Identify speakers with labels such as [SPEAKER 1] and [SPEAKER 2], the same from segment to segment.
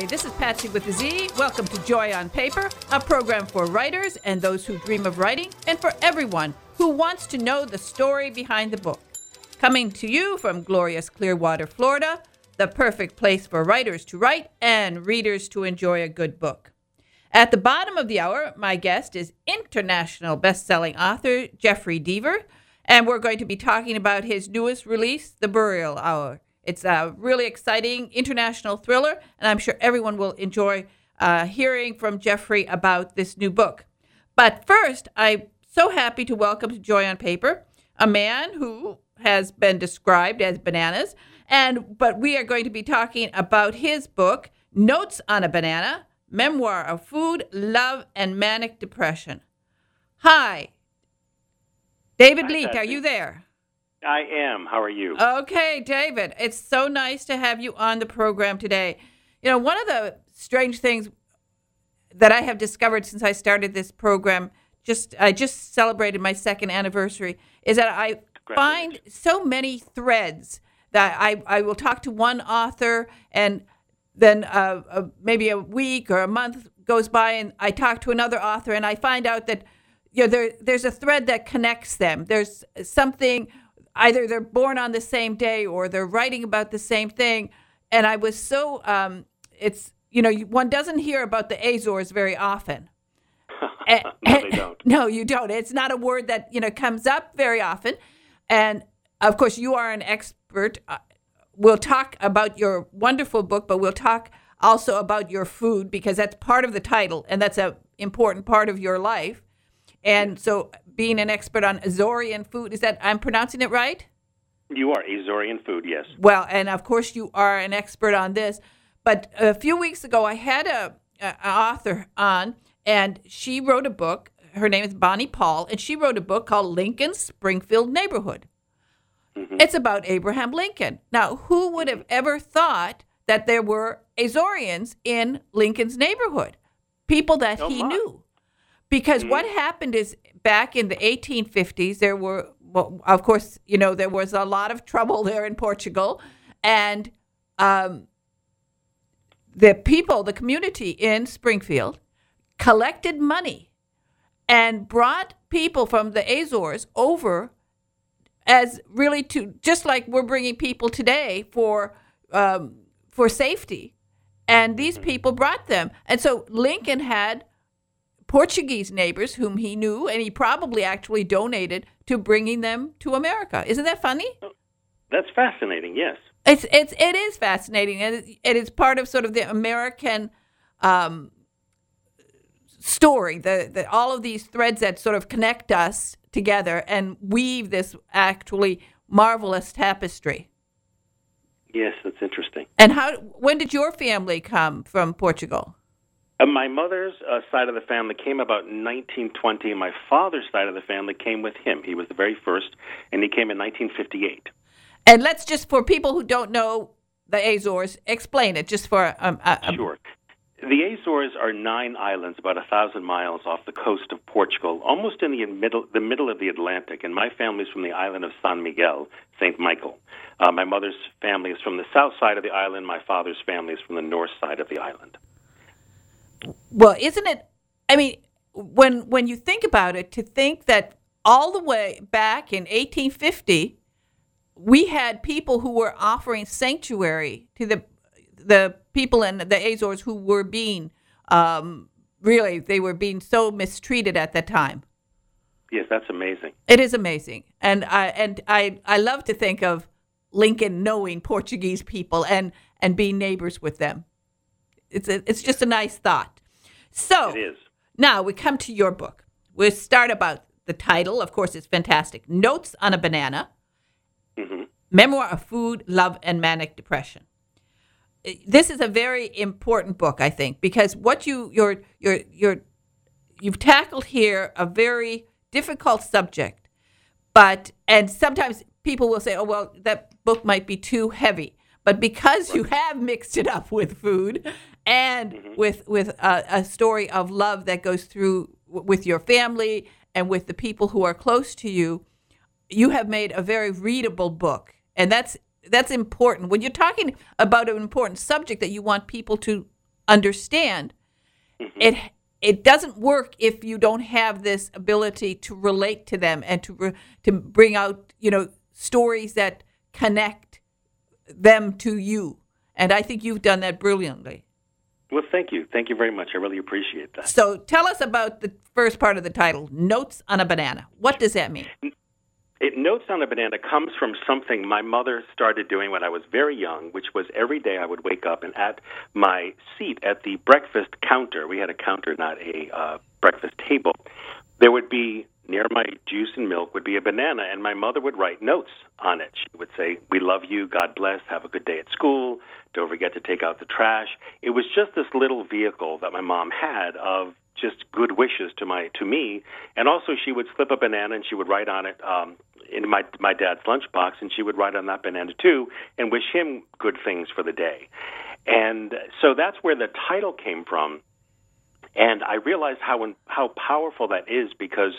[SPEAKER 1] This is Patsy with a Z. Welcome to Joy on Paper, a program for writers and those who dream of writing, and for everyone who wants to know the story behind the book. Coming to you from glorious Clearwater, Florida, the perfect place for writers to write and readers to enjoy a good book. At the bottom of the hour, my guest is international best-selling author Jeffrey Deaver, and we're going to be talking about his newest release, The Burial Hour. It's a really exciting international thriller, and I'm sure everyone will enjoy hearing from Jeffrey about this new book. But first, I'm so happy to welcome to Joy on Paper a man who has been described as bananas, but we are going to be talking about his book, Notes on a Banana, Memoir of Food, Love, and Manic Depression. Hi. David Leake, are you there?
[SPEAKER 2] I am. How are you?
[SPEAKER 1] Okay, David. It's so nice to have you on the program today. You know, one of the strange things that I have discovered since I started this program, I just celebrated my second anniversary, is that I find so many threads that I will talk to one author, and then maybe a week or a month goes by and I talk to another author, and I find out that there's a thread that connects them. There's something, either they're born on the same day or they're writing about the same thing. And I was so, one doesn't hear about the Azores very often.
[SPEAKER 2] No, they don't.
[SPEAKER 1] No, you don't. It's not a word that, comes up very often. And of course, you are an expert. We'll talk about your wonderful book, but we'll talk also about your food, because that's part of the title, and that's an important part of your life. And so being an expert on Azorean food, I'm pronouncing it right?
[SPEAKER 2] You are. Azorean food, yes.
[SPEAKER 1] Well, and of course you are an expert on this. But a few weeks ago, I had an author on, and she wrote a book. Her name is Bonnie Paul, and she wrote a book called Lincoln's Springfield Neighborhood. Mm-hmm. It's about Abraham Lincoln. Now, who would have ever thought that there were Azoreans in Lincoln's neighborhood? People that he knew. Because what happened is, back in the 1850s, there were, of course, there was a lot of trouble there in Portugal. And the community in Springfield collected money and brought people from the Azores over as really just like we're bringing people today for safety. And these people brought them. And so Lincoln had Portuguese neighbors whom he knew, and he probably actually donated to bringing them to America. Isn't that funny?
[SPEAKER 2] That's fascinating, yes.
[SPEAKER 1] It is fascinating, and it is part of sort of the American story, all of these threads that sort of connect us together and weave this actually marvelous tapestry.
[SPEAKER 2] Yes, that's interesting.
[SPEAKER 1] And when did your family come from Portugal?
[SPEAKER 2] My mother's side of the family came about in 1920, and my father's side of the family came with him. He was the very first, and he came in 1958.
[SPEAKER 1] And let's just, for people who don't know the Azores, explain it just for...
[SPEAKER 2] Sure. The Azores are 9 islands about 1,000 miles off the coast of Portugal, almost in the middle of the Atlantic, and my family's from the island of San Miguel, St. Michael. My mother's family is from the south side of the island. My father's family is from the north side of the island.
[SPEAKER 1] Well, isn't it, I mean, when you think about it, to think that all the way back in 1850, we had people who were offering sanctuary to the people in the Azores who were being, they were being so mistreated at that time.
[SPEAKER 2] Yes, that's amazing.
[SPEAKER 1] It is amazing. And I love to think of Lincoln knowing Portuguese people and being neighbors with them. It's just a nice thought. So
[SPEAKER 2] it is.
[SPEAKER 1] Now we come to your book. We'll start about the title. Of course, it's fantastic. Notes on a Banana, Memoir of Food, Love, and Manic Depression. This is a very important book, I think, because what you've tackled here a very difficult subject, and sometimes people will say, oh, well, that book might be too heavy. But because you have mixed it up with food and with a story of love that goes through with your family and with the people who are close to you, you have made a very readable book. And that's important. When you're talking about an important subject that you want people to understand. It doesn't work if you don't have this ability to relate to them and to bring out, stories that connect them to you. And I think you've done that brilliantly.
[SPEAKER 2] Well, thank you. Thank you very much. I really appreciate that.
[SPEAKER 1] So tell us about the first part of the title, Notes on a Banana. What does that mean?
[SPEAKER 2] Notes on a Banana comes from something my mother started doing when I was very young, which was every day I would wake up and at my seat at the breakfast counter, we had a counter, not a breakfast table, there would be, near my juice and milk, would be a banana, and my mother would write notes on it. She would say, "We love you, God bless, have a good day at school, don't forget to take out the trash." It was just this little vehicle that my mom had of just good wishes to me, and also she would slip a banana and she would write on it in my dad's lunchbox, and she would write on that banana too and wish him good things for the day. And so that's where the title came from, and I realized how powerful that is, because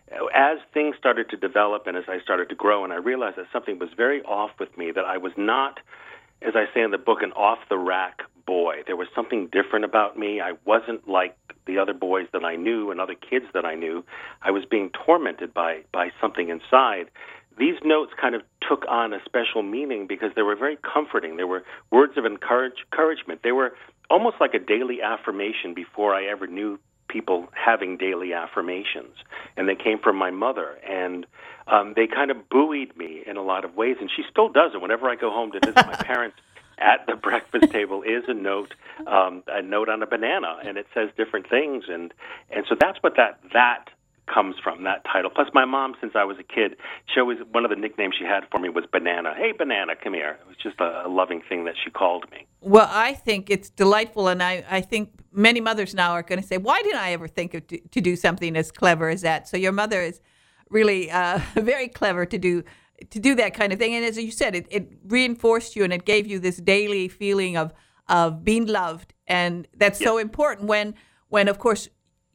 [SPEAKER 2] as things started to develop and as I started to grow, and I realized that something was very off with me, that I was not, as I say in the book, an off-the-rack boy. There was something different about me. I wasn't like the other boys that I knew and other kids that I knew. I was being tormented by something inside. These notes kind of took on a special meaning because they were very comforting. They were words of encouragement. They were almost like a daily affirmation before I ever knew people having daily affirmations. And they came from my mother. And they kind of buoyed me in a lot of ways. And she still does it. Whenever I go home to visit my parents, at the breakfast table is a note on a banana, and it says different things. And so that's what that comes from, that title. Plus, my mom, since I was a kid, she always, one of the nicknames she had for me was Banana. "Hey, Banana, come here." It was just a loving thing that she called me.
[SPEAKER 1] Well, I think it's delightful, and I think many mothers now are going to say, why didn't I ever think of to do something as clever as that? So your mother is really very clever to do that kind of thing. And as you said, it reinforced you, and it gave you this daily feeling of being loved. And that's so important when of course,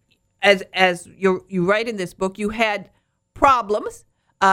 [SPEAKER 1] as you write in this book, you had problems.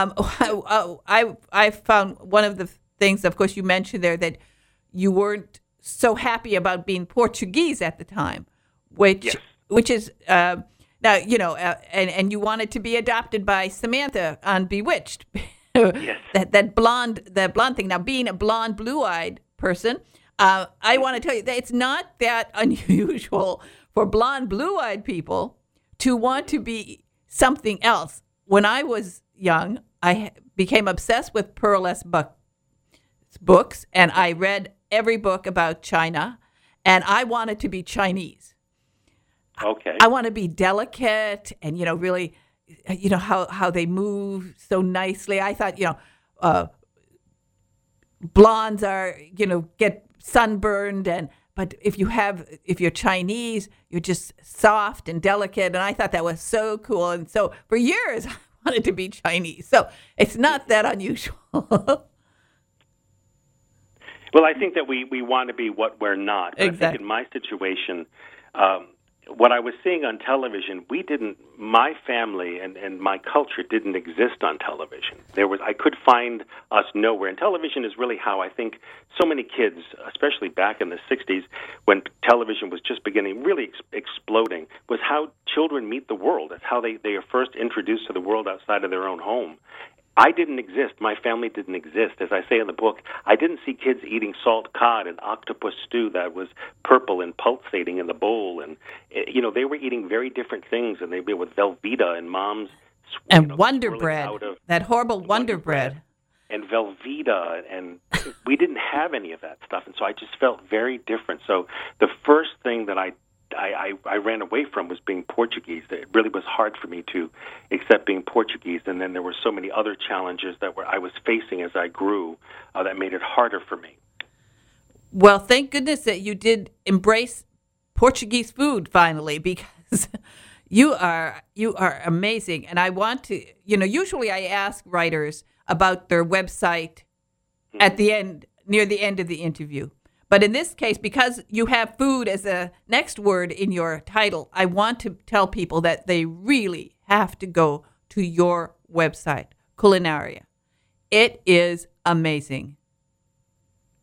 [SPEAKER 1] I found one of the things, of course, you mentioned there that you weren't so happy about being Portuguese at the time, which is now, and you wanted to be adopted by Samantha on Bewitched.
[SPEAKER 2] Yes.
[SPEAKER 1] that blonde thing. Now, being a blonde, blue-eyed person, I want to tell you that it's not that unusual for blonde, blue-eyed people to want to be something else. When I was young, I became obsessed with Pearl S. Buck's books, and I read every book about China, and I wanted to be Chinese.
[SPEAKER 2] Okay.
[SPEAKER 1] I want to be delicate and, really, how they move so nicely. I thought, blondes are, get sunburned, but if you're Chinese, you're just soft and delicate. And I thought that was so cool. And so for years, I wanted to be Chinese. So it's not that unusual.
[SPEAKER 2] Well, I think that we want to be what we're not. But
[SPEAKER 1] Exactly.
[SPEAKER 2] I think in my situation, what I was seeing on television, my family and my culture didn't exist on television. I could find us nowhere. And television is really how I think so many kids, especially back in the 60s, when television was just beginning, really exploding, was how children meet the world. It's how they are first introduced to the world outside of their own home. I didn't exist. My family didn't exist. As I say in the book, I didn't see kids eating salt cod and octopus stew that was purple and pulsating in the bowl. And, they were eating very different things, and they were with Velveeta and Mom's.
[SPEAKER 1] And Wonder Bread, that horrible Wonder Bread.
[SPEAKER 2] And Velveeta, and we didn't have any of that stuff. And so I just felt very different. So the first thing that I ran away from was being Portuguese. It really was hard for me to accept being Portuguese, and then there were so many other challenges that I was facing as I grew that made it harder for me.
[SPEAKER 1] Well, thank goodness that you did embrace Portuguese food finally, because you are amazing. And I want to, usually I ask writers about their website at the end, near the end of the interview. But in this case, because you have food as a next word in your title, I want to tell people that they really have to go to your website, Culinaria. It is amazing.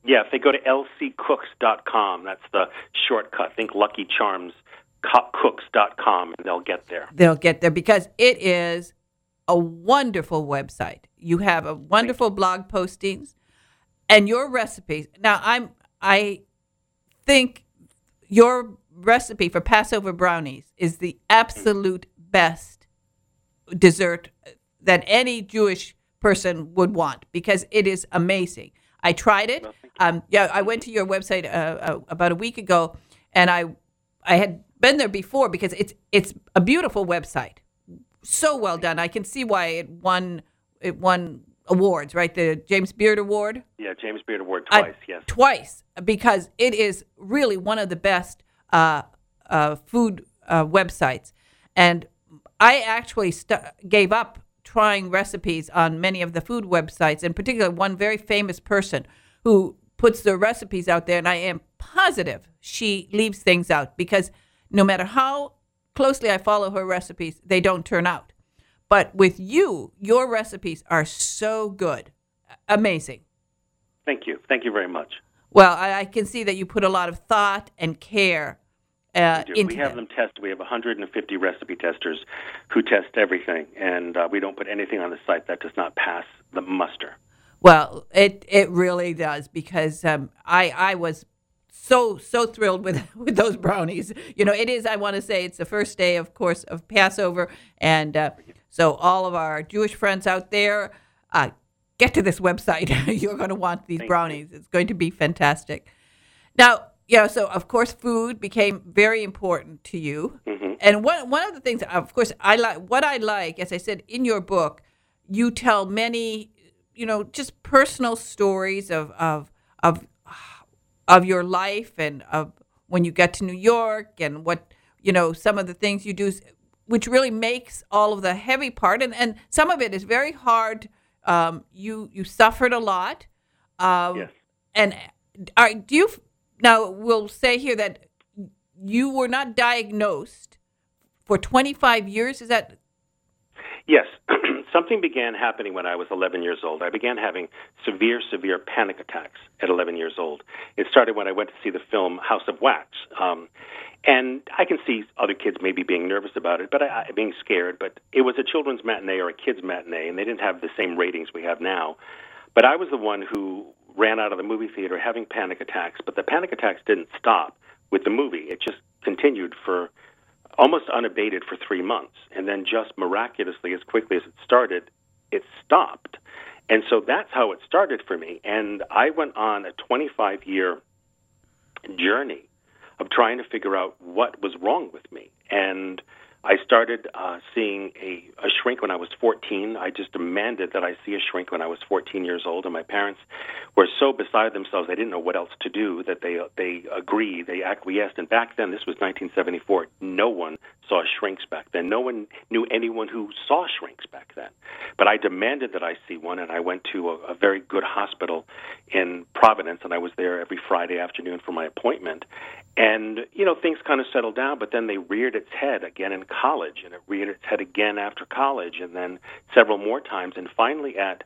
[SPEAKER 2] Yeah, if they go to lccooks.com, that's the shortcut. Think Lucky Charms cooks.com, and they'll get there.
[SPEAKER 1] They'll get there because it is a wonderful website. You have a wonderful blog postings and your recipes. Now, I think your recipe for Passover brownies is the absolute best dessert that any Jewish person would want because it is amazing. I tried it. I went to your website about a week ago, and I had been there before because it's a beautiful website, so well done. I can see why it won awards, right? The James Beard Award.
[SPEAKER 2] Yeah, James Beard Award twice. Yes,
[SPEAKER 1] twice because it is really one of the best food websites, and I actually gave up trying recipes on many of the food websites, in particular one very famous person who puts their recipes out there, and I am positive she leaves things out because no matter how closely I follow her recipes, they don't turn out. But with you, your recipes are so good. Amazing.
[SPEAKER 2] Thank you. Thank you very much.
[SPEAKER 1] Well, I can see that you put a lot of thought and care into
[SPEAKER 2] we have them tested. We have 150 recipe testers who test everything, and we don't put anything on the site that does not pass the muster.
[SPEAKER 1] Well, it really does because I was so thrilled with those brownies. You know, it is, I want to say, it's the first day, of course, of Passover, and so all of our Jewish friends out there, get to this website. You're going to want these brownies. It's going to be fantastic. Now, so of course, food became very important to you. Mm-hmm. And one of the things, of course, I like, as I said, in your book, you tell many, just personal stories of your life and of when you get to New York and what, some of the things you do, which really makes all of the heavy part. And some of it is very hard. You suffered a lot.
[SPEAKER 2] Yes.
[SPEAKER 1] And do you... Now, we'll say here that you were not diagnosed for 25 years. Is that?
[SPEAKER 2] Yes. Something began happening when I was 11 years old. I began having severe panic attacks at 11 years old. It started when I went to see the film House of Wax. And I can see other kids maybe being nervous about it, but being scared. But it was a children's matinee or a kids' matinee, and they didn't have the same ratings we have now. But I was the one who ran out of the movie theater having panic attacks, but the panic attacks didn't stop with the movie. It just continued for almost unabated for 3 months, and then just miraculously, as quickly as it started, it stopped. And so that's how it started for me, and I went on a 25-year journey of trying to figure out what was wrong with me. And I started seeing a shrink when I was 14. I just demanded that I see a shrink when I was 14 years old, and my parents were so beside themselves they didn't know what else to do that they agreed, they acquiesced. And back then, this was 1974, no one saw shrinks back then. No one knew anyone who saw shrinks back then. But I demanded that I see one, and I went to a very good hospital in Providence, and I was there every Friday afternoon for my appointment. And, things kind of settled down, but then they reared its head again in college, and it reared its head again after college, and then several more times. And finally, at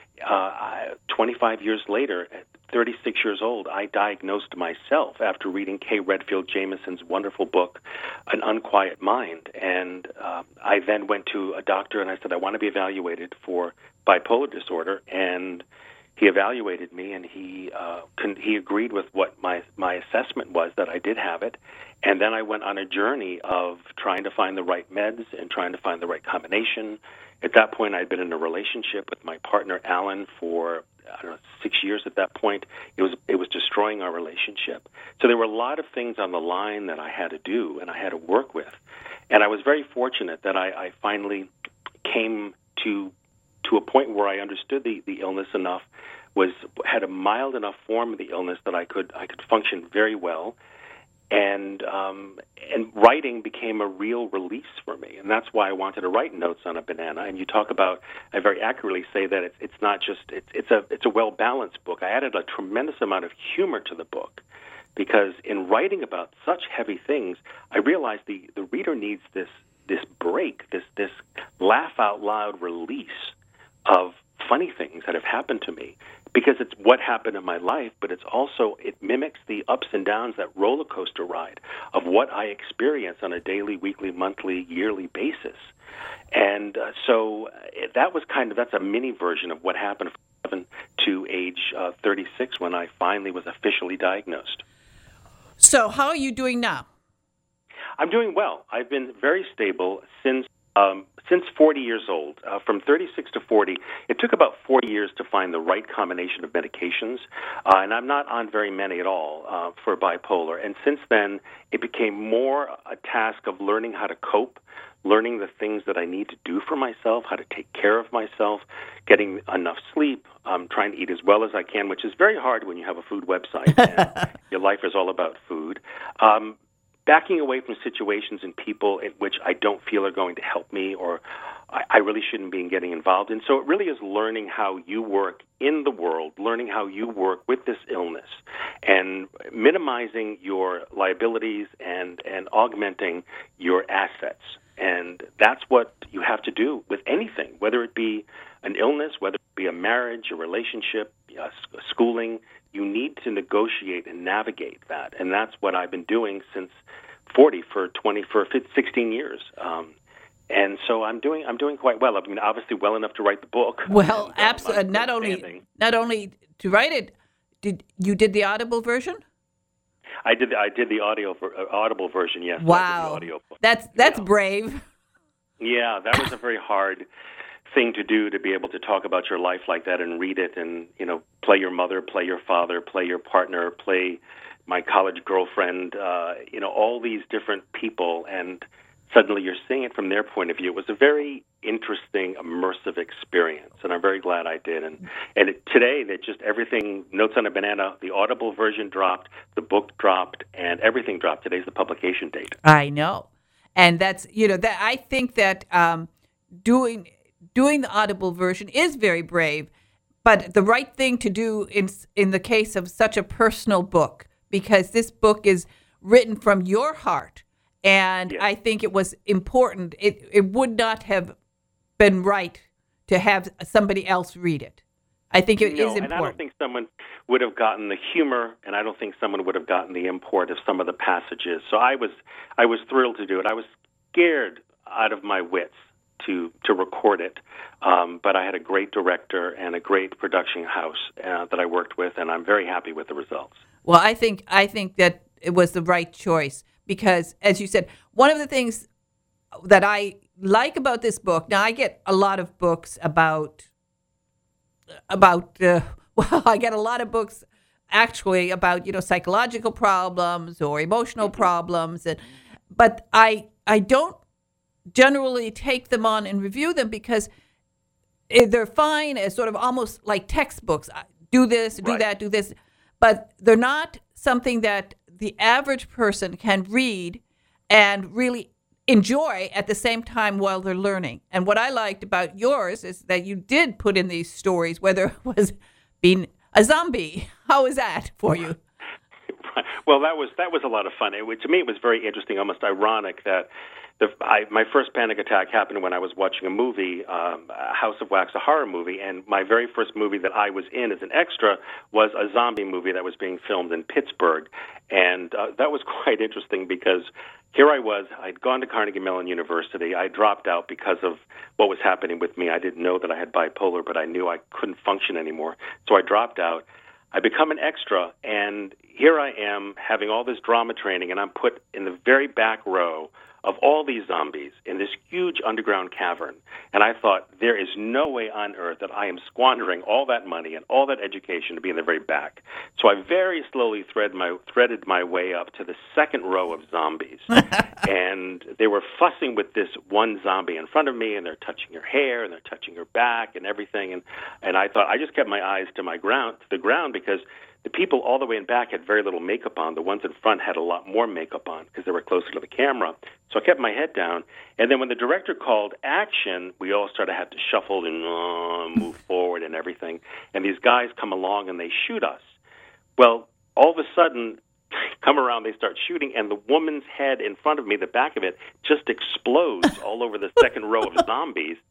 [SPEAKER 2] 25 years later, at 36 years old, I diagnosed myself after reading Kay Redfield Jamison's wonderful book, An Unquiet Mind. And I then went to a doctor, and I said, I want to be evaluated for bipolar disorder. And he evaluated me, and he agreed with what my assessment was, that I did have it. And then I went on a journey of trying to find the right meds and trying to find the right combination. At that point, I'd been in a relationship with my partner, Alan, for 6 years at that point. It was destroying our relationship. So there were a lot of things on the line that I had to do and I had to work with. And I was very fortunate that I finally came to a point where I understood the illness enough, had a mild enough form of the illness that I could function very well. And writing became a real release for me, and that's why I wanted to write Notes on a Banana. And you talk about, I very accurately say that it's not just it's a well balanced book. I added a tremendous amount of humor to the book, because in writing about such heavy things, I realized the reader needs this break, this laugh out loud release of funny things that have happened to me, because it's what happened in my life, but it's also, it mimics the ups and downs, that roller coaster ride of what I experience on a daily, weekly, monthly, yearly basis. And so that was that's a mini version of what happened from 7 to age 36 when I finally was officially diagnosed.
[SPEAKER 1] So how are you doing now?
[SPEAKER 2] I'm doing well. I've been very stable since 40 years old. From 36 to 40, it took about 4 years to find the right combination of medications, and I'm not on very many at all for bipolar. And since then, it became more a task of learning how to cope, learning the things that I need to do for myself, how to take care of myself, getting enough sleep, trying to eat as well as I can, which is very hard when you have a food website and your life is all about food. Backing away from situations and people in which I don't feel are going to help me or I really shouldn't be getting involved in. So it really is learning how you work in the world, learning how you work with this illness, and minimizing your liabilities and augmenting your assets. And that's what you have to do with anything, whether it be an illness, whether it be a marriage, a relationship, schooling. You need to negotiate and navigate that, and that's what I've been doing since 40 for 16 years. And so I'm doing quite well. I mean, obviously, well enough to write the book.
[SPEAKER 1] Well, absolutely. Not only to write it, did the Audible version?
[SPEAKER 2] I did the Audible version. Yes.
[SPEAKER 1] Wow.
[SPEAKER 2] The audio book.
[SPEAKER 1] That's brave.
[SPEAKER 2] Yeah, that was a very hard thing to do, to be able to talk about your life like that and read it and, play your mother, play your father, play your partner, play my college girlfriend, all these different people, and suddenly you're seeing it from their point of view. It was a very interesting, immersive experience, and I'm very glad I did. And today, that just everything, Notes on a Banana, the Audible version dropped, the book dropped, and everything dropped. Today's the publication date.
[SPEAKER 1] I know. And that's, that I think that doing the Audible version is very brave, but the right thing to do in the case of such a personal book, because this book is written from your heart. And yes. I think it was important. It would not have been right to have somebody else read it. I think it is important.
[SPEAKER 2] And I don't think someone would have gotten the humor, and I don't think someone would have gotten the import of some of the passages. So I was thrilled to do it. I was scared out of my wits to record it, but I had a great director and a great production house that I worked with, and I'm very happy with the results.
[SPEAKER 1] Well, I think that it was the right choice because, as you said, one of the things that I like about this book. Now, I get a lot of books about. I get a lot of books actually about psychological problems or emotional problems, but I don't generally take them on and review them because they're fine as sort of almost like textbooks. Do this, do that, do this, but they're not something that the average person can read and really enjoy at the same time while they're learning. And what I liked about yours is that you did put in these stories, whether it was being a zombie. How was that for you?
[SPEAKER 2] Well, that was a lot of fun. To me, it was very interesting, almost ironic that my first panic attack happened when I was watching a movie, House of Wax, a horror movie, and my very first movie that I was in as an extra was a zombie movie that was being filmed in Pittsburgh. And that was quite interesting because here I was. I'd gone to Carnegie Mellon University. I dropped out because of what was happening with me. I didn't know that I had bipolar, but I knew I couldn't function anymore. So I dropped out. I become an extra, and here I am having all this drama training, and I'm put in the very back row of all these zombies in this huge underground cavern. And I thought, there is no way on earth that I am squandering all that money and all that education to be in the very back. So I very slowly threaded my way up to the second row of zombies. And they were fussing with this one zombie in front of me, and they're touching her hair, and they're touching her back and everything. And I thought, I just kept my eyes to the ground because the people all the way in back had very little makeup on. The ones in front had a lot more makeup on because they were closer to the camera. So I kept my head down. And then when the director called action, we all started to have to shuffle and move forward and everything. And these guys come along and they shoot us. Well, all of a sudden, come around, they start shooting, and the woman's head in front of me, the back of it, just explodes all over the second row of zombies.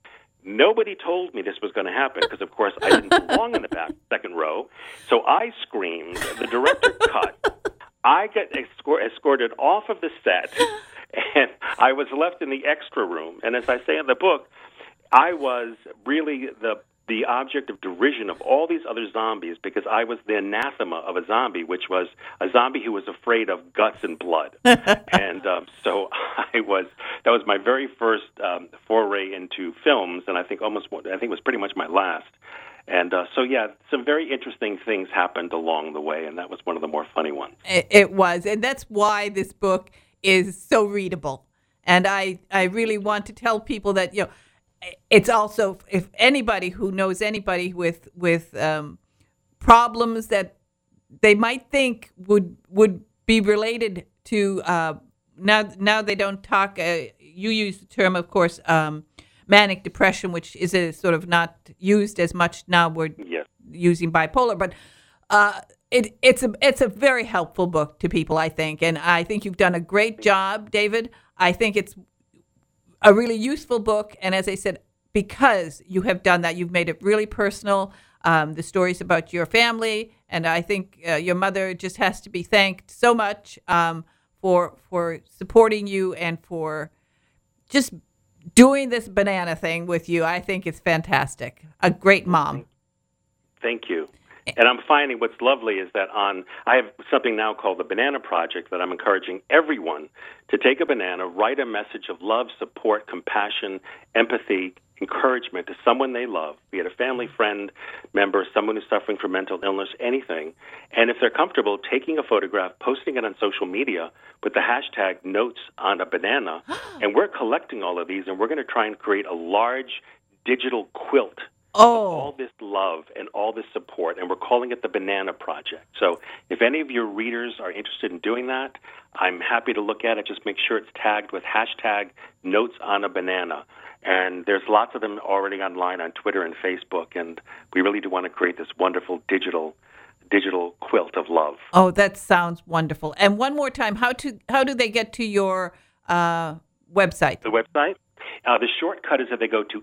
[SPEAKER 2] Nobody told me this was going to happen because, of course, I didn't belong in the second row. So I screamed. The director cut. I got escorted off of the set, and I was left in the extra room. And as I say in the book, I was really the object of derision of all these other zombies because I was the anathema of a zombie, which was a zombie who was afraid of guts and blood. And so that was my very first foray into films, and I think it was pretty much my last. And some very interesting things happened along the way, and that was one of the more funny ones.
[SPEAKER 1] It was, and that's why this book is so readable. And I really want to tell people that, it's also, if anybody who knows anybody with problems that they might think would be related to, now they don't talk, you use the term, of course, manic depression, which is a sort of not used as much now. We're using bipolar, but it's a very helpful book to people, I think. And I think you've done a great job, David. I think it's a really useful book. And as I said, because you have done that, you've made it really personal. The stories about your family, and I think your mother just has to be thanked so much for supporting you and for just doing this banana thing with you. I think it's fantastic. A great mom.
[SPEAKER 2] Thank you. And I'm finding what's lovely is that I have something now called the Banana Project that I'm encouraging everyone to take a banana, write a message of love, support, compassion, empathy, encouragement to someone they love, be it a family, friend, member, someone who's suffering from mental illness, anything. And if they're comfortable, taking a photograph, posting it on social media with the hashtag notes on a banana. And we're collecting all of these, and we're going to try and create a large digital quilt of all this love and all this support, and we're calling it the Banana Project. So if any of your readers are interested in doing that, I'm happy to look at it. Just make sure it's tagged with hashtag notes on a banana. And there's lots of them already online on Twitter and Facebook, and we really do want to create this wonderful digital quilt of love.
[SPEAKER 1] Oh, that sounds wonderful. And one more time, how do they get to your website?
[SPEAKER 2] The website? The shortcut is that they go to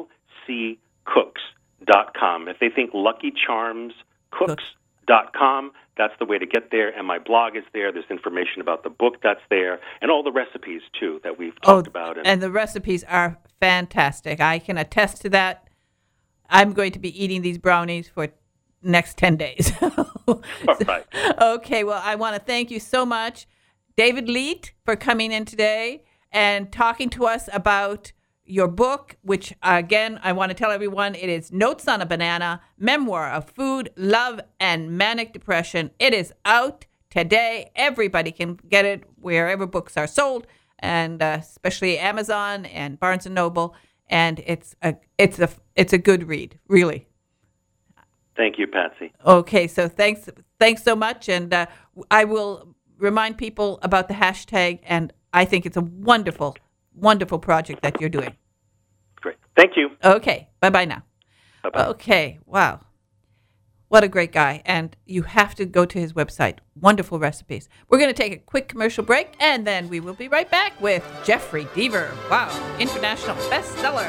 [SPEAKER 2] lccooks.com. If they think Lucky Charms Cooks.com, that's the way to get there. And my blog is there. There's information about the book that's there, and all the recipes, too, that we've talked about.
[SPEAKER 1] And the recipes are fantastic. I can attest to that. I'm going to be eating these brownies for next 10 days.
[SPEAKER 2] All right.
[SPEAKER 1] Okay, well, I want to thank you so much, David Leet, for coming in today and talking to us about your book, which, again, I want to tell everyone, it is Notes on a Banana, Memoir of Food, Love, and Manic Depression. It is out today. Everybody can get it wherever books are sold, and especially Amazon and Barnes & Noble. And it's a good read, really.
[SPEAKER 2] Thank you, Patsy.
[SPEAKER 1] Okay, so thanks so much. And I will remind people about the hashtag, and I think it's a wonderful project that you're doing.
[SPEAKER 2] Great. Thank you.
[SPEAKER 1] Okay. Bye-bye now.
[SPEAKER 2] Bye-bye.
[SPEAKER 1] Okay. Wow. What a great guy. And you have to go to his website. Wonderful recipes. We're going to take a quick commercial break, and then we will be right back with Jeffrey Deaver. Wow. International bestseller.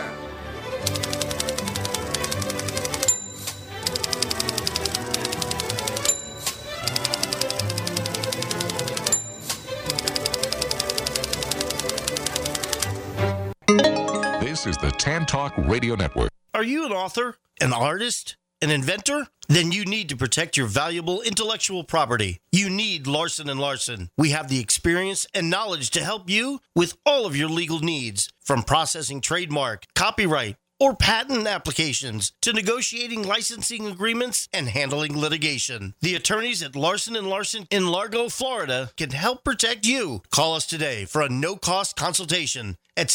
[SPEAKER 3] This is the Tan Talk Radio Network.
[SPEAKER 4] Are you an author, an artist, an inventor? Then you need to protect your valuable intellectual property. You need Larson & Larson. We have the experience and knowledge to help you with all of your legal needs, from processing trademark, copyright, or patent applications to negotiating licensing agreements and handling litigation. The attorneys at Larson & Larson in Largo, Florida can help protect you. Call us today for a no-cost consultation at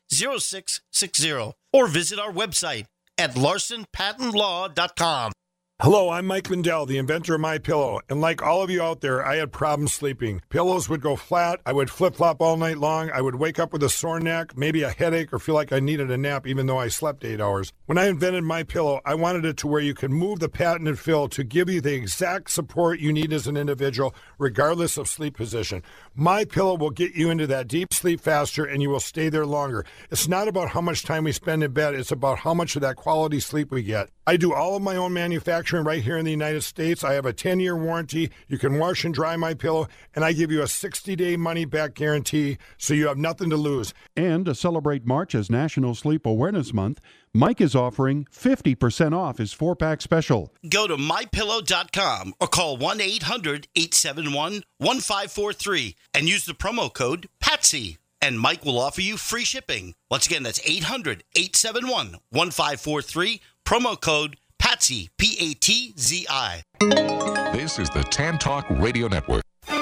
[SPEAKER 4] 727-546-0660 or visit our website at larsonpatentlaw.com.
[SPEAKER 5] Hello, I'm Mike Lindell, the inventor of MyPillow, and like all of you out there, I had problems sleeping. Pillows would go flat, I would flip-flop all night long, I would wake up with a sore neck, maybe a headache, or feel like I needed a nap even though I slept 8 hours. When I invented MyPillow, I wanted it to where you can move the patented fill to give you the exact support you need as an individual, regardless of sleep position. MyPillow will get you into that deep sleep faster, and you will stay there longer. It's not about how much time we spend in bed, it's about how much of that quality sleep we get. I do all of my own manufacturing right here in the United States. I have a 10-year warranty. You can wash and dry MyPillow, and I give you a 60-day money-back guarantee, so you have nothing to lose.
[SPEAKER 6] And to celebrate March as National Sleep Awareness Month, Mike is offering 50% off his 4-pack special.
[SPEAKER 4] Go to MyPillow.com or call 1-800-871-1543 and use the promo code PATSY. And Mike will offer you free shipping. Once again, that's 800-871-1543. Promo code PATSY, P-A-T-Z-I.
[SPEAKER 3] This is the Tan Talk Radio Network.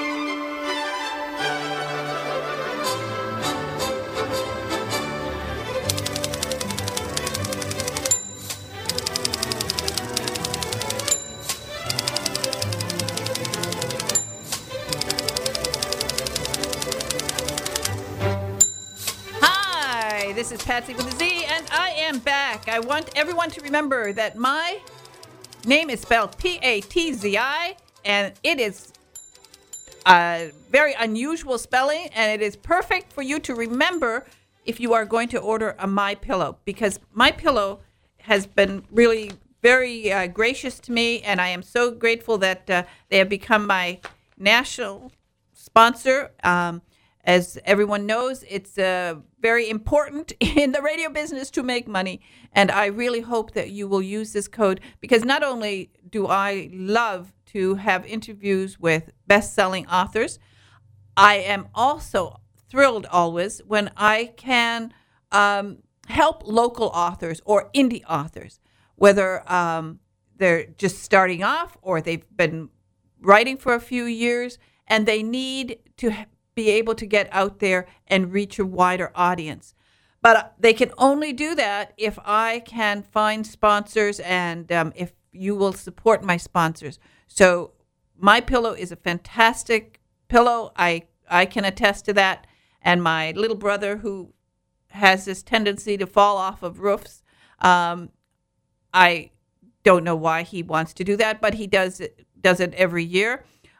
[SPEAKER 1] This is Patsy with a Z, and I am back. I want everyone to remember that my name is spelled P-A-T-Z-I, and it is a very unusual spelling, and it is perfect for you to remember if you are going to order a MyPillow, because MyPillow has been really very gracious to me, and I am so grateful that they have become my national sponsor. As everyone knows, it's very important in the radio business to make money. And I really hope that you will use this code, because not only do I love to have interviews with best-selling authors, I am also thrilled always when I can help local authors or indie authors, whether they're just starting off or they've been writing for a few years and they need to be able to get out there and reach a wider audience. But they can only do that if I can find sponsors and if you will support my sponsors. So MyPillow is a fantastic pillow. I can attest to that. And my little brother, who has this tendency to fall off of roofs, I don't know why he wants to do that, but he does it every year.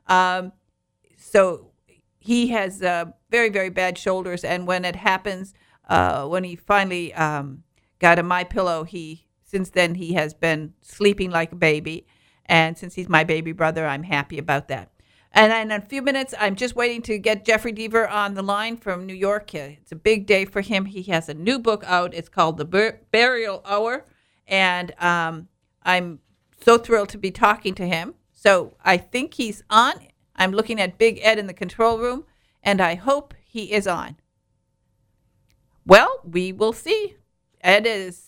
[SPEAKER 1] So he has very, very bad shoulders, and when it happens, when he finally got a MyPillow, since then he has been sleeping like a baby, and since he's my baby brother, I'm happy about that. And in a few minutes, I'm just waiting to get Jeffrey Deaver on the line from New York. It's a big day for him. He has a new book out. It's called The Burial Hour, and I'm so thrilled to be talking to him. So I think he's on. I'm looking at Big Ed in the control room, and I hope he is on. Well, we will see. Ed is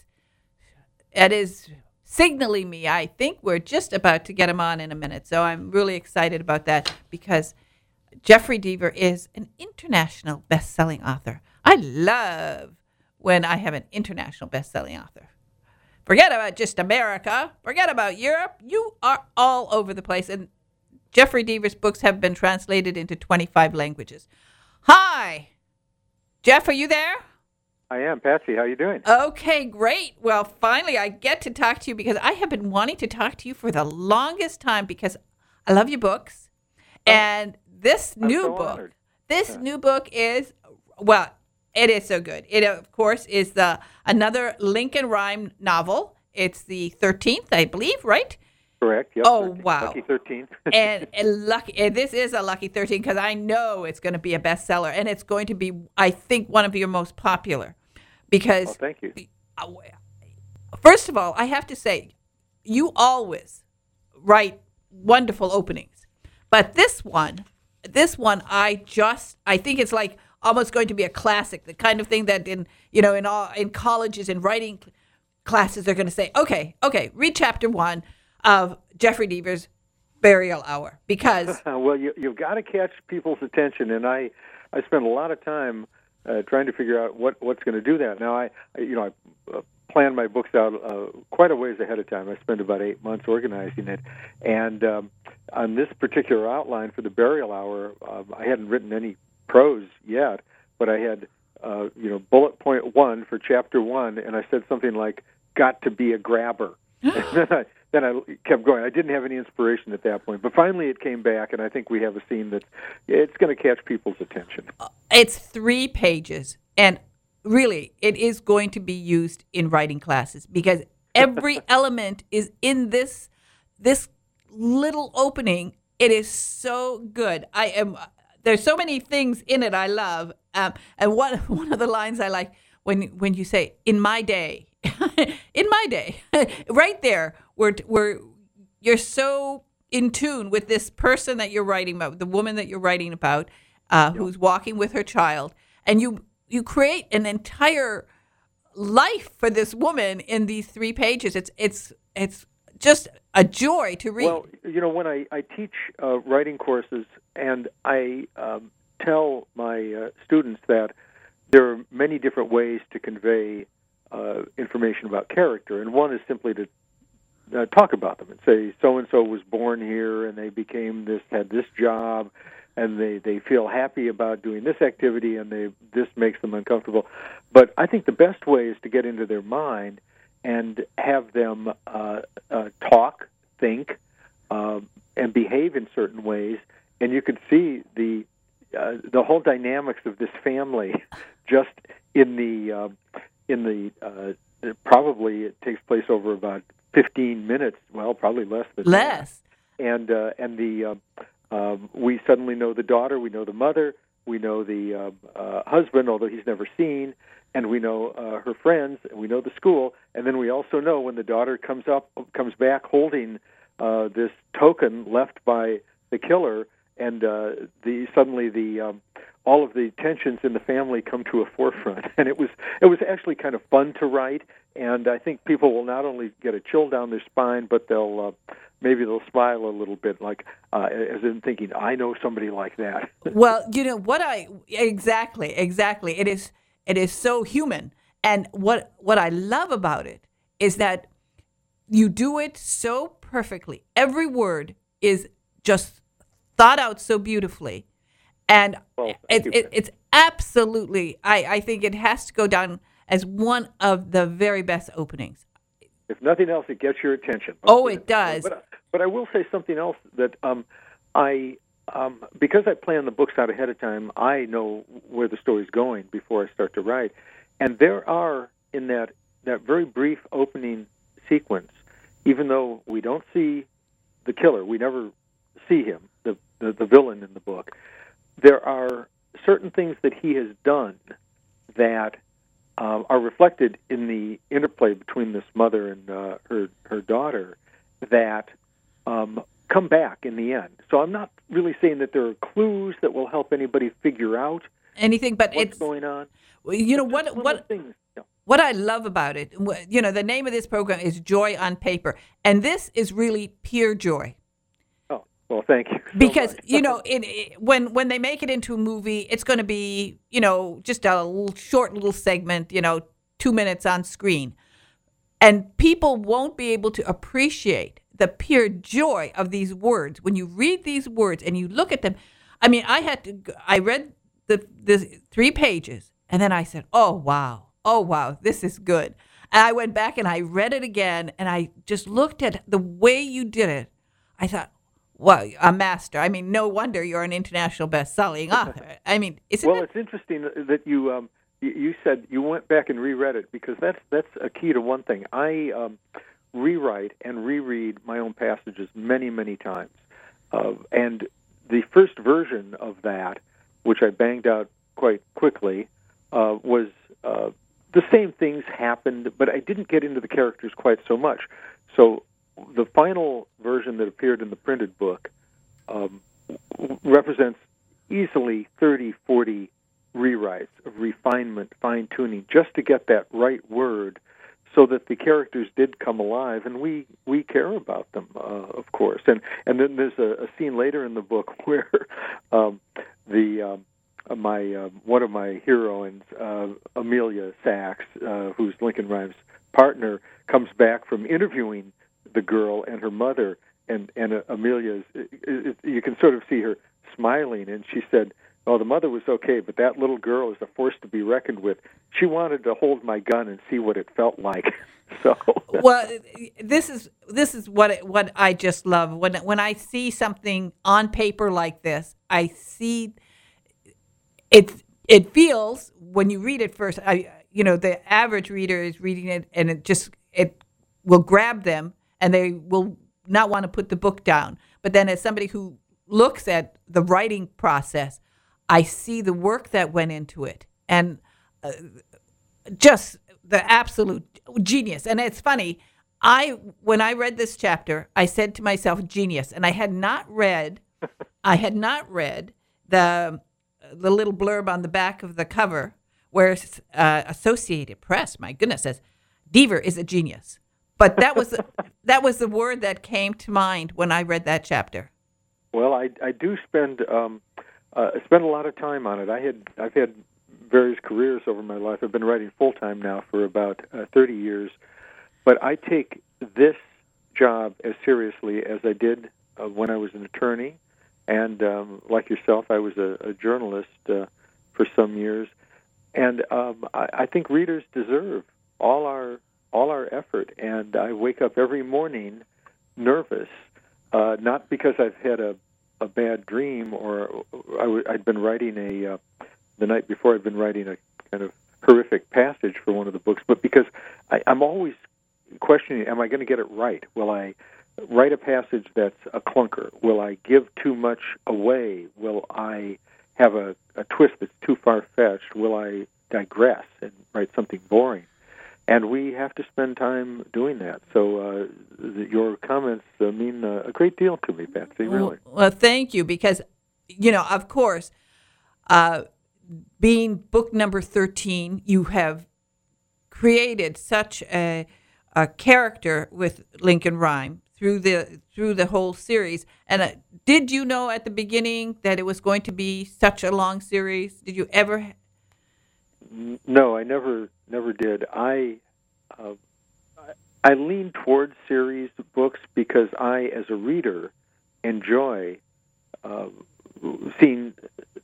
[SPEAKER 1] signaling me. I think we're just about to get him on in a minute, so I'm really excited about that because Jeffrey Deaver is an international best-selling author. I love when I have an international best-selling author. Forget about just America. Forget about Europe. You are all over the place, and Jeffrey Deaver's books have been translated into 25 languages. Hi, Jeff, are you there?
[SPEAKER 7] I am. Patsy, how are you doing?
[SPEAKER 1] Okay, great. Well, finally, I get to talk to you because I have been wanting to talk to you for the longest time because I love your books. And this new book is, well, it is so good. It, of course, is another Lincoln Rhyme novel. It's the 13th, I believe, right?
[SPEAKER 7] Correct. Yep.
[SPEAKER 1] Oh,
[SPEAKER 7] 13th.
[SPEAKER 1] wow.
[SPEAKER 7] Lucky 13th.
[SPEAKER 1] and this is a lucky 13 because I know it's going to be a bestseller, and it's going to be, I think, one of your most popular. Because,
[SPEAKER 7] thank you.
[SPEAKER 1] First of all, I have to say, you always write wonderful openings, but this one, I think it's like almost going to be a classic, the kind of thing that in colleges and writing classes they're going to say, okay, read chapter 1 of Jeffrey Deaver's Burial Hour, because
[SPEAKER 7] well, you've got to catch people's attention, and I spend a lot of time trying to figure out what's going to do that. Now, I plan my books out quite a ways ahead of time. I spend about 8 months organizing it, and on this particular outline for the burial hour, I hadn't written any prose yet, but I had bullet point 1 for chapter 1, and I said something like, "Got to be a grabber." And then I kept going. I didn't have any inspiration at that point, but finally it came back, and I think we have a scene that it's going to catch people's attention.
[SPEAKER 1] It's 3 pages, and really, it is going to be used in writing classes because every element is in this little opening. It is so good. There's so many things in it I love, and one of the lines I like when you say "in my day," in my day, right there, where you're so in tune with this person that you're writing about, the woman that you're writing about, who's walking with her child, and you create an entire life for this woman in these 3 pages. It's just a joy to read.
[SPEAKER 7] Well, when I teach writing courses, and I tell my students that there are many different ways to convey information about character, and one is simply to talk about them and say, so-and-so was born here, and they became this, had this job, and they feel happy about doing this activity, and this makes them uncomfortable. But I think the best way is to get into their mind and have them talk, think, and behave in certain ways, and you could see the whole dynamics of this family just in the probably it takes place over about 15 minutes. Well, probably less than
[SPEAKER 1] less.
[SPEAKER 7] That. And we suddenly know the daughter, we know the mother, we know the husband, although he's never seen, and we know her friends, and we know the school, and then we also know when the daughter comes back holding this token left by the killer, and suddenly all of the tensions in the family come to a forefront, and it was actually kind of fun to write, and I think people will not only get a chill down their spine, but maybe they'll smile a little bit, like as in thinking, I know somebody like that.
[SPEAKER 1] Well, exactly. It is so human, and what I love about it is that you do it so perfectly. Every word is just thought out so beautifully. And it's absolutely, I think it has to go down as one of the very best openings.
[SPEAKER 7] If nothing else, it gets your attention.
[SPEAKER 1] Oh, it does.
[SPEAKER 7] But I will say something else that because I plan the books out ahead of time, I know where the story's going before I start to write. And there are, in that very brief opening sequence, even though we don't see the killer, we never see him, the villain in the book, there are certain things that he has done that are reflected in the interplay between this mother and her daughter that come back in the end. So I'm not really saying that there are clues that will help anybody figure out
[SPEAKER 1] anything, but
[SPEAKER 7] what's going on.
[SPEAKER 1] What I love about it, the name of this program is Joy on Paper, and this is really pure joy.
[SPEAKER 7] Oh, well, thank you.
[SPEAKER 1] Because when they make it into a movie, it's going to be just a short little segment, 2 minutes on screen, and people won't be able to appreciate the pure joy of these words. When you read these words and you look at them, I mean, I read the 3 pages, and then I said, oh, wow, this is good. And I went back and I read it again, and I just looked at the way you did it. I thought, well, a master. I mean, no wonder you're an international best-selling author. I mean, it's
[SPEAKER 7] interesting that you said you went back and reread it, because that's a key to one thing. I rewrite and reread my own passages many, many times. And the first version of that, which I banged out quite quickly, was the same things happened, but I didn't get into the characters quite so much. So the final version that appeared in the printed book represents easily 30, 40 rewrites of refinement, fine-tuning, just to get that right word so that the characters did come alive, and we care about them, of course. And then there's a scene later in the book where one of my heroines, Amelia Sachs, who's Lincoln Rhymes' partner comes back from interviewing the girl and her mother, and Amelia's, you can sort of see her smiling, and she said, "Oh, the mother was okay, but that little girl is a force to be reckoned with. She wanted to hold my gun and see what it felt like." So,
[SPEAKER 1] well, this is what I just love when I see something on paper like this. I see it. It feels when you read it first. The average reader is reading it, and it will grab them, and they will not want to put the book down. But then, as somebody who looks at the writing process, I see the work that went into it, and just the absolute genius. And it's funny, when I read this chapter, I said to myself, "Genius," and I had not read the little blurb on the back of the cover where Associated Press, my goodness, says Deaver is a genius. But that was the word that came to mind when I read that chapter.
[SPEAKER 7] Well, I do spend a lot of time on it. I've had various careers over my life. I've been writing full time now for about 30 years, but I take this job as seriously as I did when I was an attorney, and like yourself, I was a journalist for some years, and I think readers deserve all our effort. And I wake up every morning nervous, not because I've had a bad dream, or I'd been writing the night before I'd been writing a kind of horrific passage for one of the books, but because I'm always questioning, am I going to get it right? Will I write a passage that's a clunker? Will I give too much away? Will I have a twist that's too far-fetched? Will I digress and write something boring? And we have to spend time doing that. So your comments mean a great deal to me, Patsy, really.
[SPEAKER 1] Well, thank you, because, of course, being book number 13, you have created such a character with Lincoln Rhyme through the whole series. And did you know at the beginning that it was going to be such a long series? Did you ever?
[SPEAKER 7] No, I never did. I lean towards series books because I, as a reader, enjoy seeing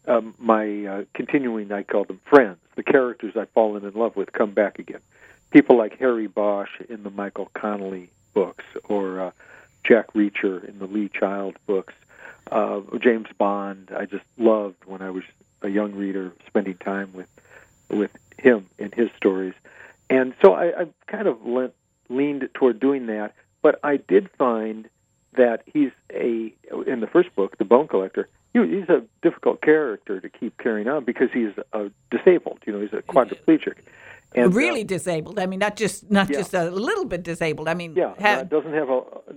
[SPEAKER 7] my continuing, I call them friends, the characters I've fallen in love with, come back again. People like Harry Bosch in the Michael Connelly books, or Jack Reacher in the Lee Child books, James Bond. I just loved when I was a young reader spending time with him and his stories. And so I kind of leaned toward doing that, but I did find that in the first book, The Bone Collector, he's a difficult character to keep carrying on because he's disabled. He's a quadriplegic. And,
[SPEAKER 1] really disabled. I mean, not just a little bit disabled. I mean,
[SPEAKER 7] it doesn't have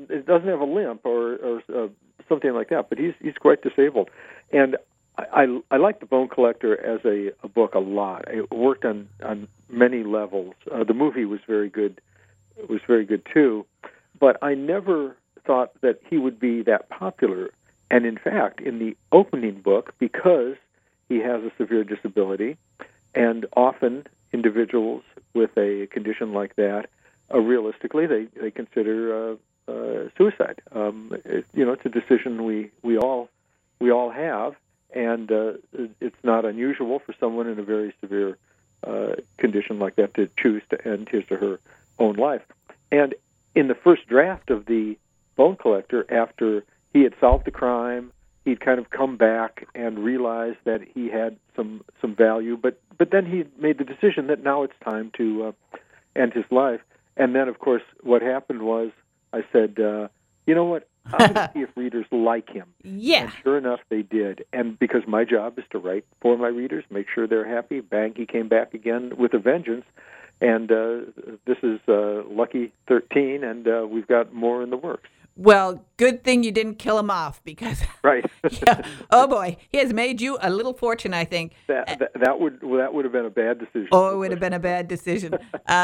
[SPEAKER 7] a limp or something like that, but he's quite disabled. And I like The Bone Collector as a book a lot. It worked on many levels. The movie was very good. It was very good too, but I never thought that he would be that popular. And in fact, in the opening book, because he has a severe disability, and often individuals with a condition like that, realistically, they consider suicide. It's a decision we all have, and it's not unusual for someone in a very severe condition like that to choose to end his or her own life. And in the first draft of The Bone Collector, after he had solved the crime, he'd kind of come back and realized that he had some value, but then he made the decision that now it's time to end his life. And then, of course, what happened was I said, you know what, I'm going to see if readers like him.
[SPEAKER 1] Yeah.
[SPEAKER 7] And sure enough, they did. And because my job is to write for my readers, make sure they're happy, bang, he came back again with a vengeance. And this is Lucky 13, and we've got more in the works.
[SPEAKER 1] Well, good thing you didn't kill him off, because
[SPEAKER 7] right.
[SPEAKER 1] Yeah, oh boy, he has made you a little fortune, I think.
[SPEAKER 7] That would have been a bad decision.
[SPEAKER 1] Oh, it would have been a bad decision,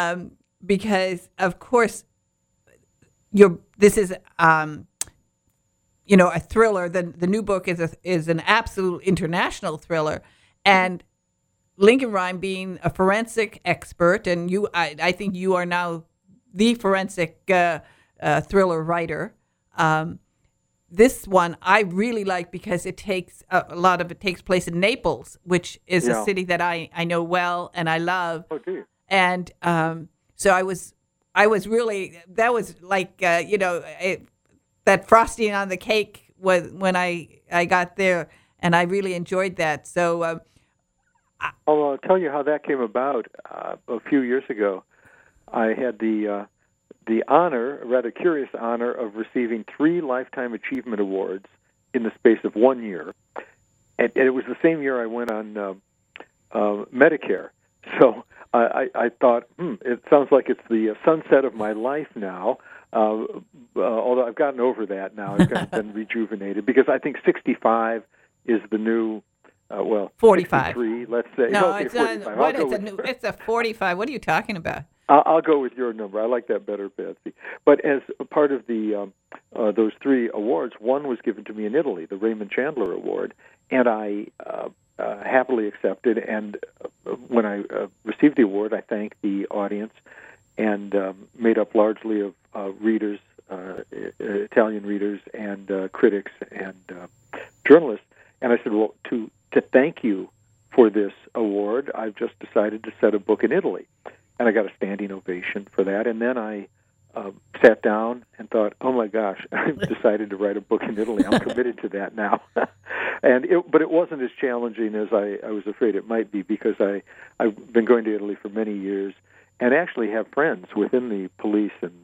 [SPEAKER 1] because of course, this is a thriller. The new book is an absolute international thriller, and Lincoln Rhyme being a forensic expert, and I think you are now the forensic thriller writer. This one I really like because it takes a lot of it takes place in Naples, which is a city that I know well and I love.
[SPEAKER 7] Oh, do you?
[SPEAKER 1] And so I was really, that was like that frosting on the cake was when I got there, and I really enjoyed that. So
[SPEAKER 7] I'll tell you how that came about. A few years ago, I had the honor, a rather curious honor, of receiving 3 Lifetime Achievement Awards in the space of 1 year. And it was the same year I went on Medicare. So I thought, it sounds like it's the sunset of my life now. Although I've gotten over that now. I've kind of been rejuvenated because I think 65 is the new,
[SPEAKER 1] 45.
[SPEAKER 7] 63, let's say.
[SPEAKER 1] No,
[SPEAKER 7] okay,
[SPEAKER 1] it's
[SPEAKER 7] 45.
[SPEAKER 1] not. It's a 45. What are you talking about?
[SPEAKER 7] I'll go with your number. I like that better, Betsy. But as a part of the those 3 awards, one was given to me in Italy, the Raymond Chandler Award, and I happily accepted. And when I received the award, I thanked the audience, and made up largely of readers, Italian readers, and critics and journalists. And I said, well, to thank you for this award, I've just decided to set a book in Italy. And I got a standing ovation for that. And then I sat down and thought, oh my gosh, I've decided to write a book in Italy. I'm committed to that now. But it wasn't as challenging as I was afraid it might be, because I've been going to Italy for many years and actually have friends within the police and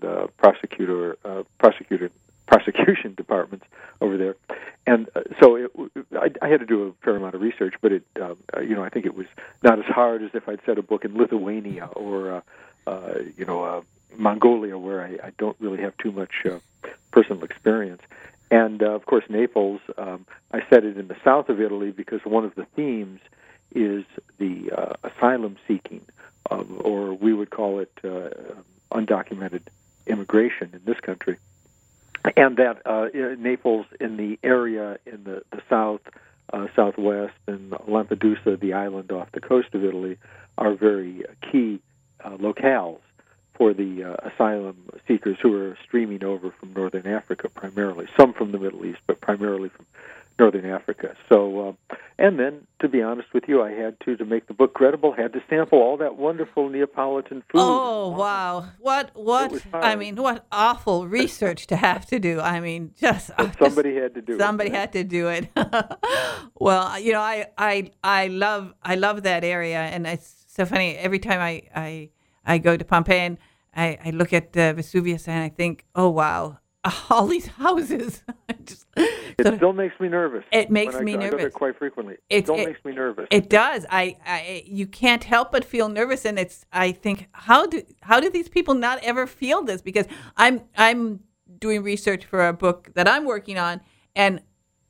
[SPEAKER 7] prosecution departments over there. And so I had to do a fair amount of research, but I think it was not as hard as if I'd set a book in Lithuania or Mongolia, where I don't really have too much personal experience. And of course, Naples, I set it in the south of Italy because one of the themes is the asylum seeking, or we would call it undocumented immigration in this country. And that Naples, in the area in the south, southwest, and Lampedusa, the island off the coast of Italy, are very key locales for the asylum seekers who are streaming over from northern Africa primarily. Some from the Middle East, but primarily from northern Africa. So, and then, to be honest with you, I had to make the book credible, had to sample all that wonderful Neapolitan food.
[SPEAKER 1] Oh, wow. What awful research to have to do. I mean,
[SPEAKER 7] somebody had to do it.
[SPEAKER 1] Somebody had to do it. Well, I love that area, and it's so funny. Every time I go to Pompeii and I look at Vesuvius and I think, oh, wow, all these houses.
[SPEAKER 7] It still makes me nervous.
[SPEAKER 1] It makes me nervous.
[SPEAKER 7] I go there quite frequently. It still makes me nervous.
[SPEAKER 1] It does. You can't help but feel nervous, and I think, how do these people not ever feel this? Because I'm doing research for a book that I'm working on, and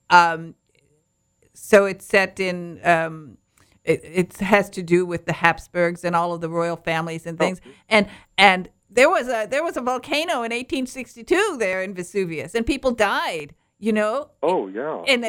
[SPEAKER 1] so it's set in. It has to do with the Habsburgs and all of the royal families and things, and there was a volcano in 1862 there in Vesuvius, and people died.
[SPEAKER 7] Oh yeah.
[SPEAKER 1] And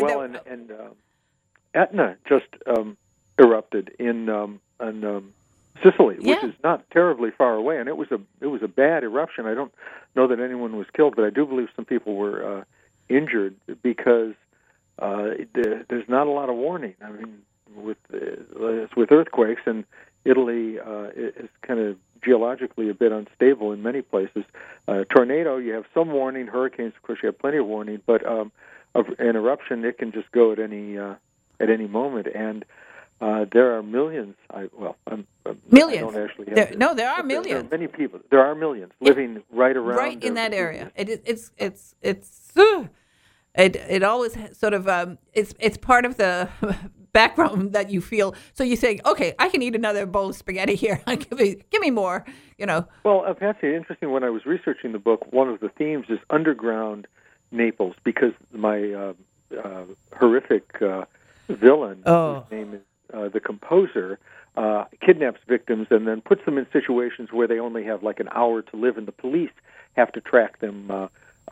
[SPEAKER 7] Etna just erupted in Sicily, which is not terribly far away, and it was a bad eruption. I don't know that anyone was killed, but I do believe some people were injured because there's not a lot of warning. I mean, with earthquakes, and Italy is kind of geologically a bit unstable in many places. Tornado, you have some warning. Hurricanes, of course, you have plenty of warning. But an eruption, it can just go at any moment. And there are millions.
[SPEAKER 1] Millions.
[SPEAKER 7] I don't actually have
[SPEAKER 1] there are millions.
[SPEAKER 7] There are many people. There are millions living right around.
[SPEAKER 1] Right in that area. It always sort of it's part of the background that you feel. So you say, okay, I can eat another bowl of spaghetti here. Give me more.
[SPEAKER 7] Well, Patsy, interesting. When I was researching the book, one of the themes is underground Naples, because my horrific villain, whose name is the composer, kidnaps victims and then puts them in situations where they only have like an hour to live, and the police have to track them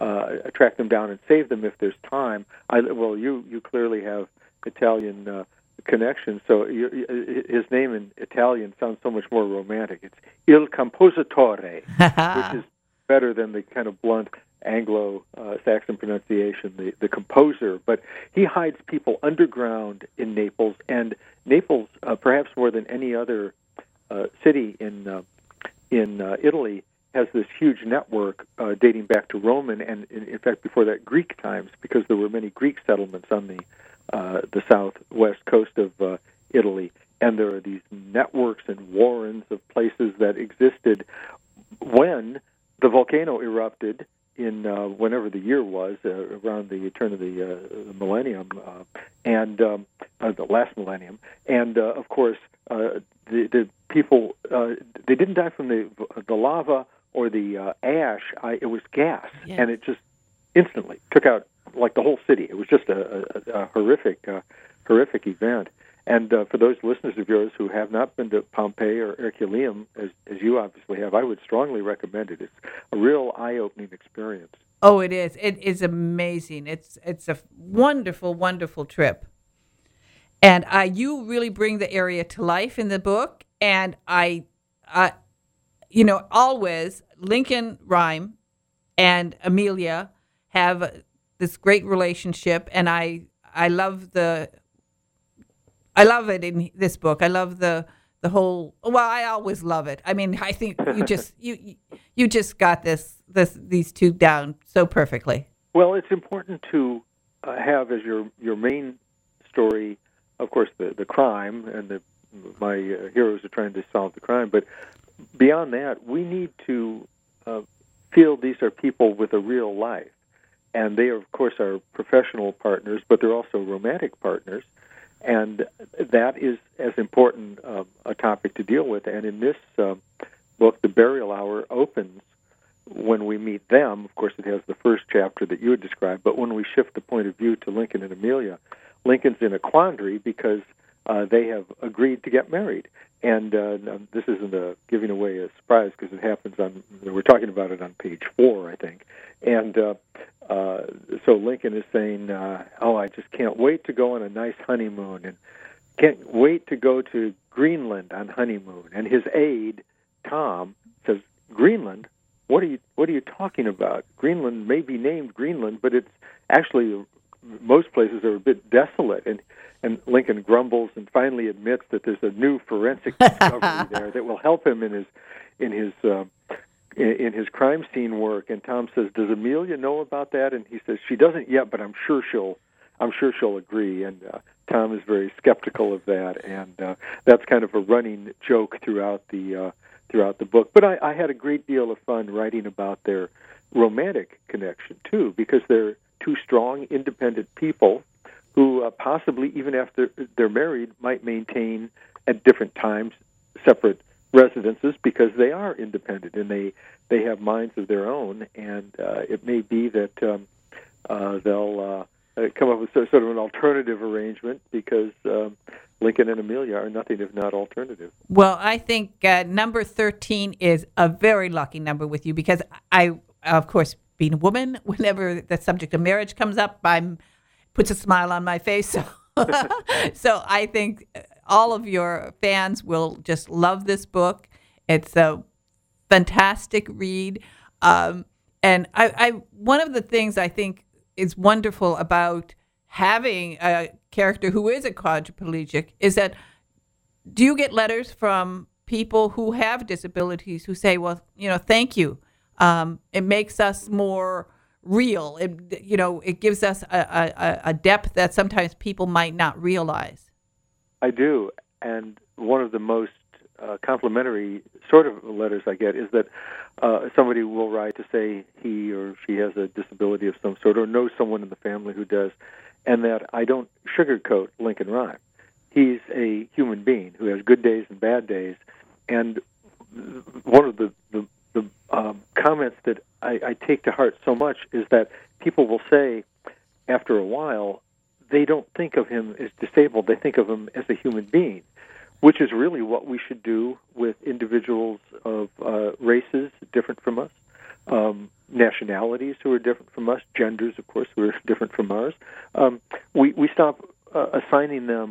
[SPEAKER 7] down and save them if there's time. You clearly have Italian connection. So his name in Italian sounds so much more romantic. It's Il Compositore, which is better than the kind of blunt Anglo-Saxon pronunciation, the composer. But he hides people underground in Naples, and Naples, perhaps more than any other city in Italy, has this huge network dating back to Roman and, in fact, before that, Greek times, because there were many Greek settlements on the southwest coast of Italy. And there are these networks and warrens of places that existed when the volcano erupted in whenever the year was, around the turn of the millennium, and the last millennium. And, of course, the people, they didn't die from the lava or the ash. It was gas, and it just instantly took out, like, the whole city. It was just a horrific event. And for those listeners of yours who have not been to Pompeii or Herculaneum, as you obviously have, I would strongly recommend it. It's a real eye-opening experience.
[SPEAKER 1] Oh, it is. It is amazing. It's a wonderful, wonderful trip. And you really bring the area to life in the book. And always Lincoln Rhyme and Amelia have this great relationship, and I love it in this book. I love the whole. Well, I always love it. I mean, I think you just got these two down so perfectly.
[SPEAKER 7] Well, it's important to have as your main story, of course, the crime, and my heroes are trying to solve the crime. But beyond that, we need to feel these are people with a real life, and they, of course, are professional partners, but they're also romantic partners. And that is as important a topic to deal with. And in this book, The Burial Hour opens when we meet them. Of course, it has the first chapter that you had described, but when we shift the point of view to Lincoln and Amelia, Lincoln's in a quandary because they have agreed to get married. And this isn't giving away a surprise because it happens we're talking about it on page 4, I think. And so Lincoln is saying, I just can't wait to go on a nice honeymoon, and can't wait to go to Greenland on honeymoon. And his aide, Tom, says, Greenland? What are you talking about? Greenland may be named Greenland, but it's actually, most places are a bit desolate. And Lincoln grumbles and finally admits that there's a new forensic discovery there that will help him in his crime scene work. And Tom says, "Does Amelia know about that?" And he says, "She doesn't yet, but I'm sure she'll agree." And Tom is very skeptical of that, and that's kind of a running joke throughout the book. But I had a great deal of fun writing about their romantic connection too, because they're two strong, independent people who possibly, even after they're married, might maintain at different times separate residences because they are independent and they have minds of their own. And it may be that they'll come up with sort of an alternative arrangement because Lincoln and Amelia are nothing if not alternative.
[SPEAKER 1] Well, I think number 13 is a very lucky number with you because I, of course, being a woman, whenever the subject of marriage comes up, puts a smile on my face. So, so I think all of your fans will just love this book. It's a fantastic read. And I one of the things I think is wonderful about having a character who is a quadriplegic is that do you get letters from people who have disabilities who say, well, thank you. It makes us more real. It gives us a depth that sometimes people might not realize.
[SPEAKER 7] I do, and one of the most complimentary sort of letters I get is that somebody will write to say he or she has a disability of some sort or knows someone in the family who does, and that I don't sugarcoat Lincoln Rhyme. He's a human being who has good days and bad days, and one of the comments that I take to heart so much is that people will say after a while they don't think of him as disabled, they think of him as a human being, which is really what we should do with individuals of races different from us, nationalities who are different from us, genders, of course, who are different from ours. We stop assigning them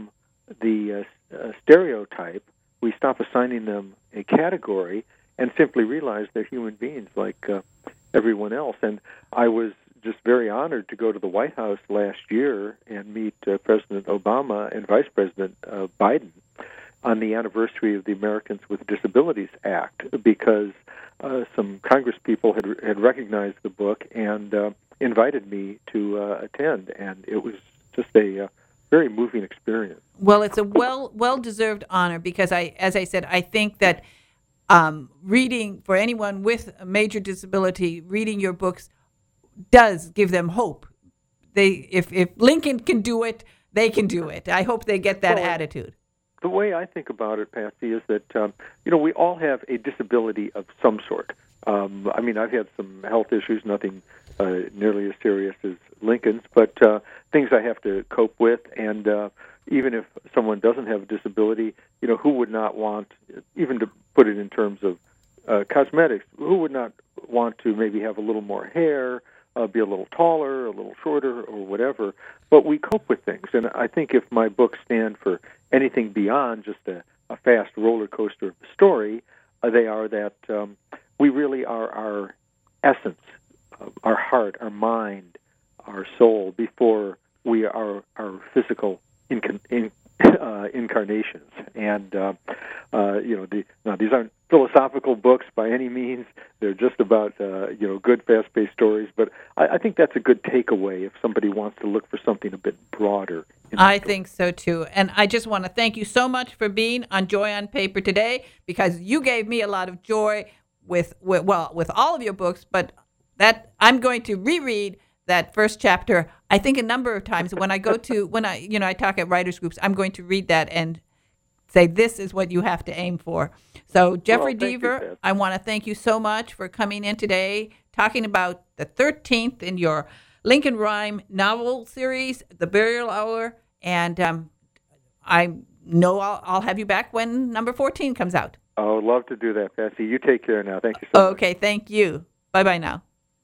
[SPEAKER 7] the stereotype. We stop assigning them a category and simply realize they're human beings like everyone else. And I was just very honored to go to the White House last year and meet President Obama and Vice President Biden on the anniversary of the Americans with Disabilities Act, because some Congress people had recognized the book and invited me to attend, and it was just a very moving experience.
[SPEAKER 1] Well, it's a well-deserved honor because as I said, I think that reading for anyone with a major disability, reading your books does give them hope. If Lincoln can do it, they can do it. I hope they get that attitude.
[SPEAKER 7] The way I think about it, Patsy, is that we all have a disability of some sort. I mean, I've had some health issues, nothing nearly as serious as Lincoln's, but things I have to cope with. And even if someone doesn't have a disability, who would not want, even to put it in terms of cosmetics, who would not want to maybe have a little more hair, be a little taller, a little shorter, or whatever? But we cope with things. And I think if my books stand for anything beyond just a fast roller coaster of a story, they are that we really are our essence, our heart, our mind, our soul, before we are our physical incarnations. And these aren't philosophical books by any means. They're just about good, fast-paced stories. But I think that's a good takeaway if somebody wants to look for something a bit broader.
[SPEAKER 1] I think so too. And I just want to thank you so much for being on Joy on Paper today, because you gave me a lot of joy with all of your books. But that I'm going to reread that first chapter, I think, a number of times. When I go to I talk at writers groups, I'm going to read that and say, this is what you have to aim for. So, Jeffrey Deaver, I want to thank you so much for coming in today, talking about the 13th in your Lincoln Rhyme novel series, The Burial Hour. And I know I'll have you back when number 14 comes out.
[SPEAKER 7] Oh, love to do that, Patsy. You take care now. Thank you so much.
[SPEAKER 1] Okay, thank you. Bye-bye now.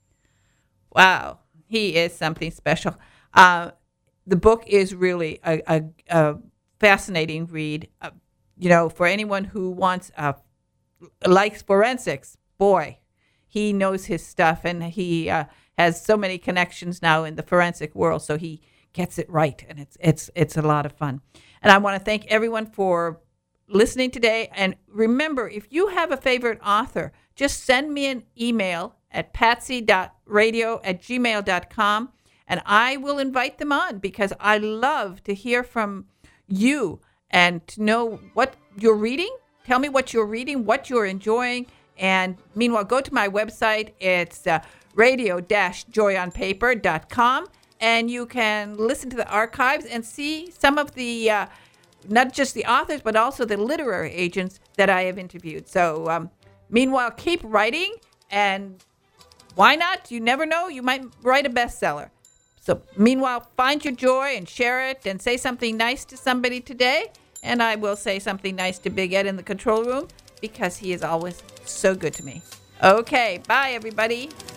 [SPEAKER 1] Wow, he is something special. The book is really a fascinating read. For anyone who wants likes forensics, boy, he knows his stuff, and he has so many connections now in the forensic world, so he gets it right, and it's a lot of fun. And I want to thank everyone for listening today. And remember, if you have a favorite author, just send me an email at patsy.radio@gmail.com, and I will invite them on, because I love to hear from you and to know what you're reading. Tell me what you're reading, what you're enjoying. And meanwhile, go to my website. It's radio-joyonpaper.com, and you can listen to the archives and see some of the, not just the authors, but also the literary agents that I have interviewed. So meanwhile, keep writing, and why not? You never know. You might write a bestseller. So meanwhile, find your joy and share it, and say something nice to somebody today. And I will say something nice to Big Ed in the control room, because he is always so good to me. Okay, bye, everybody.